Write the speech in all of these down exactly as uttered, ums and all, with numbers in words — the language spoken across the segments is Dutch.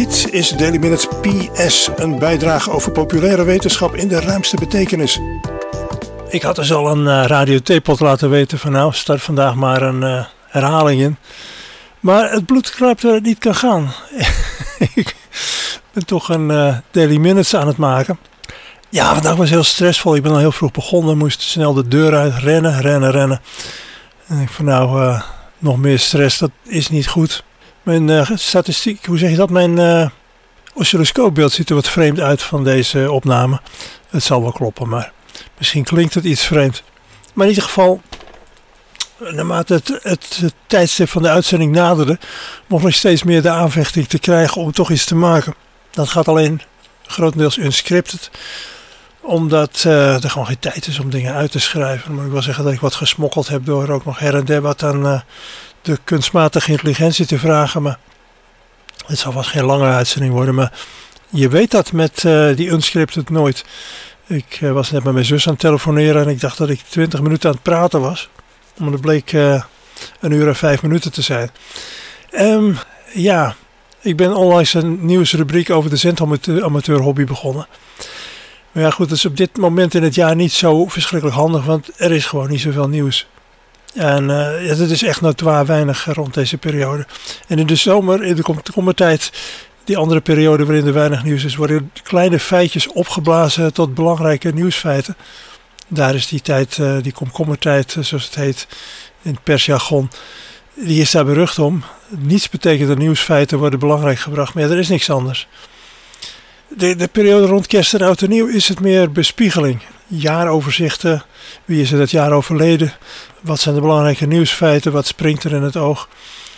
Dit is Daily Minutes P S, een bijdrage over populaire wetenschap in de ruimste betekenis. Ik had dus al een uh, Radio Theepot laten weten van nou, start vandaag maar een uh, herhaling in. Maar het bloed kruipt waar het niet kan gaan. Ik ben toch een uh, Daily Minutes aan het maken. Ja, vandaag was heel stressvol. Ik ben al heel vroeg begonnen. Moest snel de deur uit rennen, rennen, rennen. En ik van nou, uh, nog meer stress, dat is niet goed. Mijn uh, statistiek, hoe zeg je dat? Mijn uh, oscilloscoopbeeld ziet er wat vreemd uit van deze opname. Het zal wel kloppen, maar misschien klinkt het iets vreemd. Maar in ieder geval, naarmate het, het, het tijdstip van de uitzending naderde, mocht ik steeds meer de aanvechting te krijgen om toch iets te maken. Dat gaat alleen grotendeels unscripted, omdat uh, er gewoon geen tijd is om dingen uit te schrijven. Dan moet ik wel zeggen dat ik wat gesmokkeld heb door ook nog her en der wat aan uh, de kunstmatige intelligentie te vragen. Maar het zal vast geen lange uitzending worden. Maar je weet dat met uh, die unscripted nooit. Ik uh, was net met mijn zus aan het telefoneren en ik dacht dat ik twintig minuten aan het praten was. Maar dat bleek uh, een uur en vijf minuten te zijn. Um, ja, ik ben onlangs een nieuwsrubriek over de zendamateurhobby begonnen. Maar ja goed, dat is op dit moment in het jaar niet zo verschrikkelijk handig, want er is gewoon niet zoveel nieuws. En uh, ja, het is echt notoire weinig rond deze periode. En in de zomer, in de komkommertijd, die andere periode waarin er weinig nieuws is, worden kleine feitjes opgeblazen tot belangrijke nieuwsfeiten. Daar is die tijd, uh, die komkommertijd, uh, zoals het heet in het persjargon, die is daar berucht om. Niets betekent dat nieuwsfeiten worden belangrijk gebracht, maar ja, er is niks anders. De, de periode rond kerst en oud en nieuw is het meer bespiegeling. Jaaroverzichten, wie is er dat jaar overleden, wat zijn de belangrijke nieuwsfeiten, wat springt er in het oog.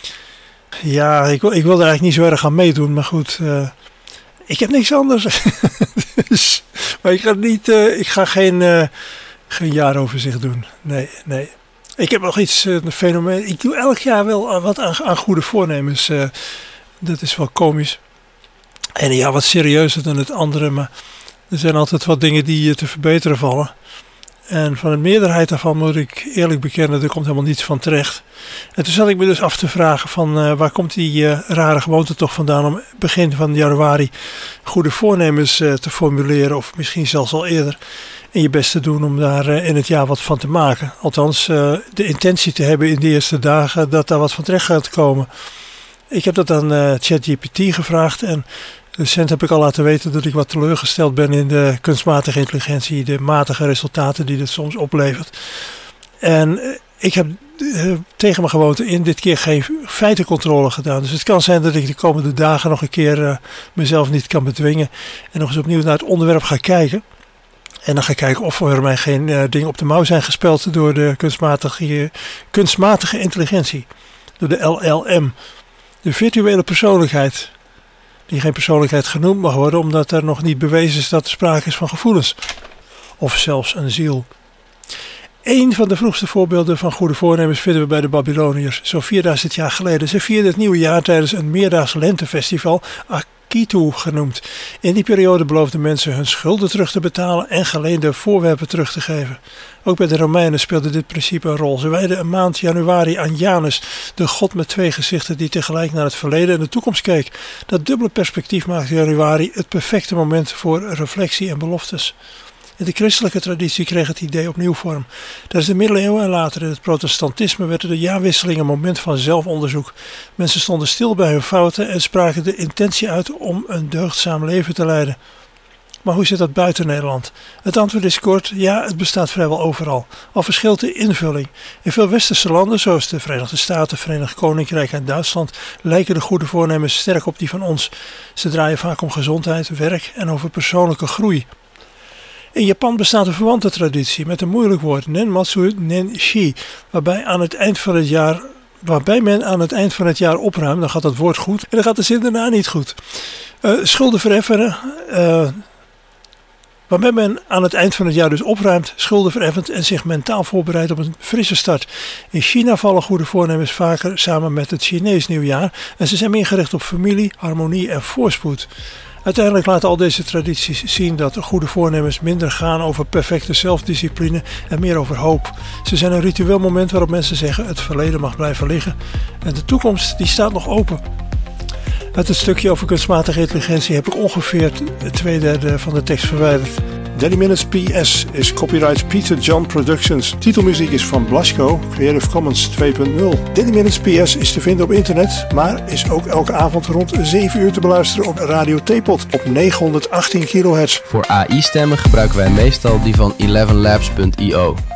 Ja, ik wil, ik wil er eigenlijk niet zo erg aan meedoen, maar goed, uh, ik heb niks anders. Dus, maar ik ga, niet, uh, ik ga geen, uh, geen jaaroverzicht doen, nee, nee. Ik heb nog iets, uh, een fenomeen, ik doe elk jaar wel wat aan, aan goede voornemens, uh, dat is wel komisch. En ja, wat serieuzer dan het andere, maar er zijn altijd wat dingen die te verbeteren vallen. En van de meerderheid daarvan moet ik eerlijk bekennen, er komt helemaal niets van terecht. En toen zat ik me dus af te vragen van uh, waar komt die uh, rare gewoonte toch vandaan om begin van januari goede voornemens uh, te formuleren, of misschien zelfs al eerder. En je best te doen om daar uh, in het jaar wat van te maken. Althans, uh, de intentie te hebben in de eerste dagen dat daar wat van terecht gaat komen. Ik heb dat aan uh, ChatGPT gevraagd en recent heb ik al laten weten dat ik wat teleurgesteld ben in de kunstmatige intelligentie, de matige resultaten die dit soms oplevert. En uh, ik heb uh, tegen mijn gewoonte in dit keer geen feitencontrole gedaan. Dus het kan zijn dat ik de komende dagen nog een keer uh, mezelf niet kan bedwingen en nog eens opnieuw naar het onderwerp ga kijken. En dan ga ik kijken of er mij geen uh, dingen op de mouw zijn gespeld door de kunstmatige, kunstmatige intelligentie. Door de L L M. De virtuele persoonlijkheid. Die geen persoonlijkheid genoemd mag worden omdat er nog niet bewezen is dat er sprake is van gevoelens. Of zelfs een ziel. Een van de vroegste voorbeelden van goede voornemens vinden we bij de Babyloniërs. Zo'n vierduizend jaar geleden. Ze vierden het nieuwe jaar tijdens een meerdaags lentefestival, Akitu genoemd. In die periode beloofden mensen hun schulden terug te betalen en geleende voorwerpen terug te geven. Ook bij de Romeinen speelde dit principe een rol. Ze wijden een maand januari aan Janus, de god met twee gezichten die tegelijk naar het verleden en de toekomst keek. Dat dubbele perspectief maakte januari het perfecte moment voor reflectie en beloftes. In de christelijke traditie kreeg het idee opnieuw vorm. Tijdens de middeleeuwen en later in het protestantisme werd de jaarwisseling een moment van zelfonderzoek. Mensen stonden stil bij hun fouten en spraken de intentie uit om een deugdzaam leven te leiden. Maar hoe zit dat buiten Nederland? Het antwoord is kort, ja, het bestaat vrijwel overal. Al verschilt de invulling. In veel westerse landen, zoals de Verenigde Staten, Verenigd Koninkrijk en Duitsland, lijken de goede voornemens sterk op die van ons. Ze draaien vaak om gezondheid, werk en over persoonlijke groei. In Japan bestaat een verwante traditie met een moeilijk woord, Nenmatsu Nenshi, waarbij aan het eind van het jaar... Waarbij men aan het eind van het jaar opruimt, dan gaat het woord goed en dan gaat de zin daarna niet goed. Uh, schulden vereffenen, uh, waarbij men aan het eind van het jaar dus opruimt, schulden vereffent en zich mentaal voorbereidt op een frisse start. In China vallen goede voornemens vaker samen met het Chinees nieuwjaar en ze zijn meer gericht op familie, harmonie en voorspoed. Uiteindelijk laten al deze tradities zien dat goede voornemens minder gaan over perfecte zelfdiscipline en meer over hoop. Ze zijn een ritueel moment waarop mensen zeggen het verleden mag blijven liggen en de toekomst die staat nog open. Uit het stukje over kunstmatige intelligentie heb ik ongeveer twee derde van de tekst verwijderd. dertig Minutes P S is copyright Peter John Productions. Titelmuziek is van Blasco, Creative Commons twee punt nul. dertig Minutes P S is te vinden op internet, maar is ook elke avond rond zeven uur te beluisteren op Radio Teapot op negenhonderdachttien kilohertz. Voor A I-stemmen gebruiken wij meestal die van eleven labs punt i o.